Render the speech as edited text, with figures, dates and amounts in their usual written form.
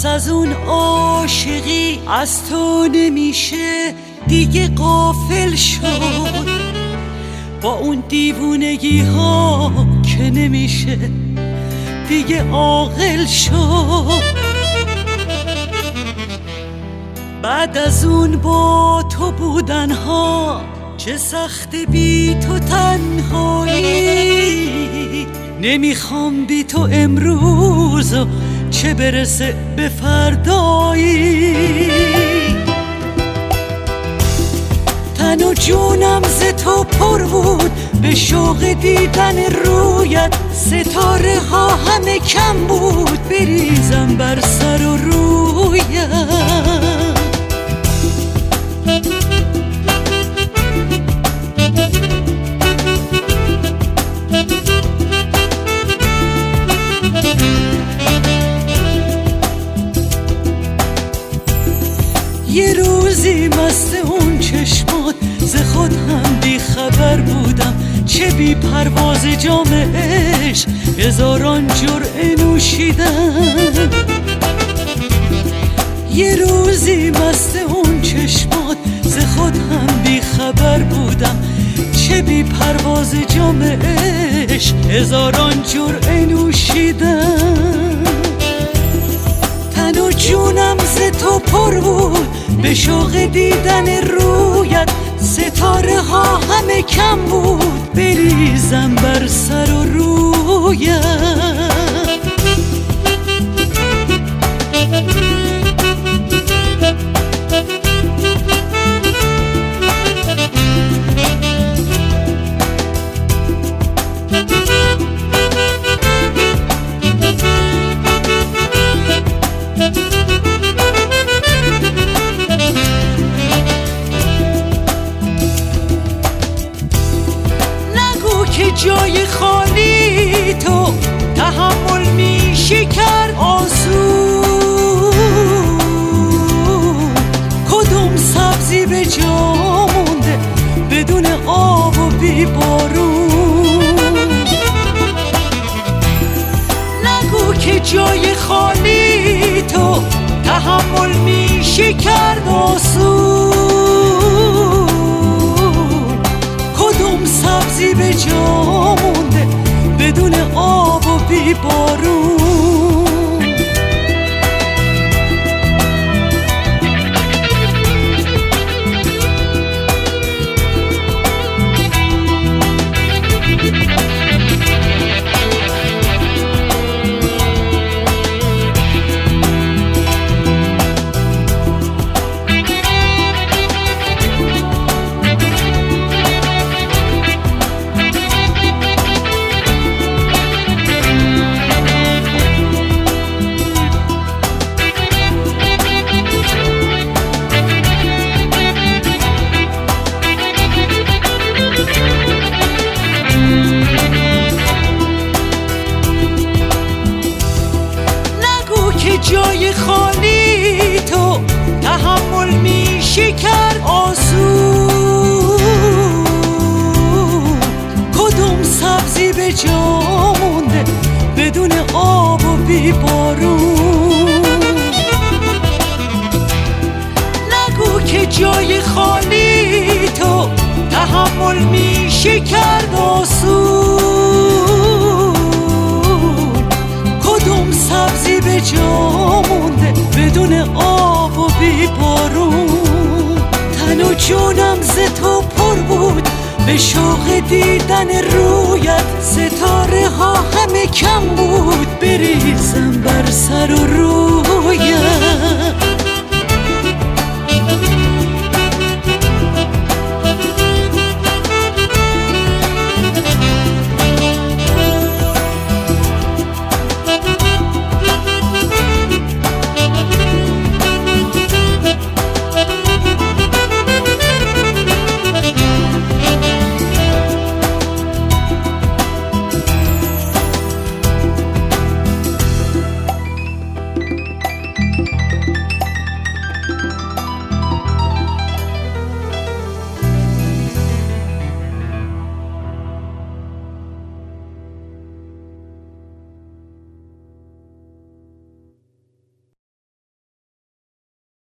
پس از اون عاشقی از تو نمیشه دیگه غافل شد، با اون دیوونگی ها که نمیشه دیگه عاقل شد. بعد از اون با تو بودن ها چه سخت بی تو تنهایی، نمیخوام بی تو امروز و چه برسه به فردایی. تن و جونم ز تو پر بود به شوق دیدن رویت، ستاره ها همه کم بود بریزم بر سر و رویت. یه روزی مست اون چشمات ز خود هم بی خبر بودم، چه بی پرواز جام عشق هزاران جرعه نوشیدم. یه روزی مست اون چشمات ز خود هم بی خبر بودم، چه بی پرواز جام عشق هزاران جرعه نوشیدم. تن و جونم ز تو پر بود به شوق دیدن رویت، ستاره ها همه کم بود بریزم بر سر و رویت. جای خالی تو تحمل میشه کرد آسون، کدوم سبزی به جا مونده بدون آب و بی بارون. نگو که جای خالی تو تحمل میشه کرد آسون، کدوم سبزی به جا مونده بدون آب و بی بارون. جای خالی تو تحمل میشه کرد آسون، کدوم سبزی به جا مونده بدون آب و بی بارون. نگو که جای خالی تو تحمل میشه کرد آسون، کدوم سبزی به جا مونده بدون آب و بی بارون. تن و جونم ز تو پر بود به شوق دیدن رویت، ستاره ها همه کم بود بریزم بر سر و رویت.